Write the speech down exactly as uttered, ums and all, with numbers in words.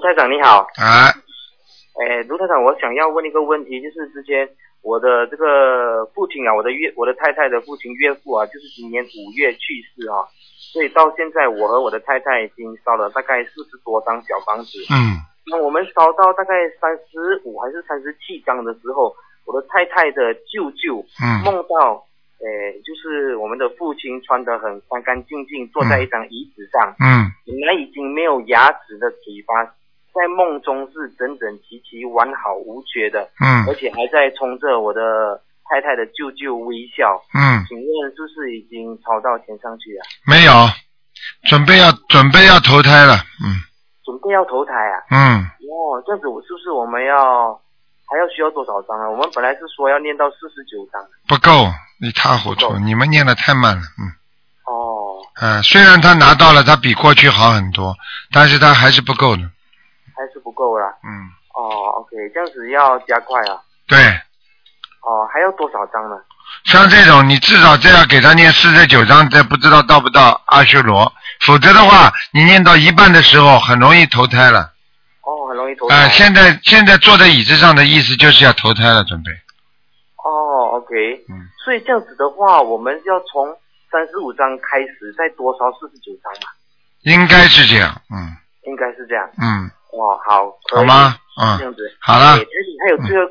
卢台长你好。 啊。 哎，卢台长，我想要问一个问题，就是之前我的这个父亲啊，我的岳，我的太太的父亲岳父啊，就是今年五月去世啊，所以到现在我和我的太太已经烧了大概四十多张小房子。 嗯。 那我们烧到大概三十五还是三十七张的时候，我的太太的舅舅嗯梦到，呃，就是我们的父亲穿得很干干净净，坐在一张椅子上， 嗯， 本来已经没有牙齿的嘴巴，在梦中是整整齐齐、完好无缺的， 嗯， 而且还在冲着我的太太的舅舅微笑。 嗯， 请问是不是已经超到天上去了？ 没有，准备要准备要投胎了，嗯。 准备要投胎啊？ 嗯。 哦，这样子我是不是我们要还要需要多少张啊？我们本来是说要念到四十九张。 不够，一塌糊涂，你们念得太慢了，嗯。 哦。 嗯，虽然他拿到了，他比过去好很多，但是他还是不够的。 还是不够啦。 嗯。 哦 ，OK， 这样子要加快啊。 对。 哦，还要多少张呢？ 像这种，你至少这样给他念四十九章，这不知道到不到阿修罗，否则的话，你念到一半的时候，很容易投胎了。 哦，很容易投胎。 啊、呃，现在现在坐在椅子上的意思就是要投胎了，准备。 哦 ，OK， 嗯， 所以这样子的话，我们要从三十五章开始，再多烧四十九章嘛？ 应该是这样，嗯。 应该是这样。 嗯。 哦，好。 好吗？嗯。 这样子。 好了。 还有最后。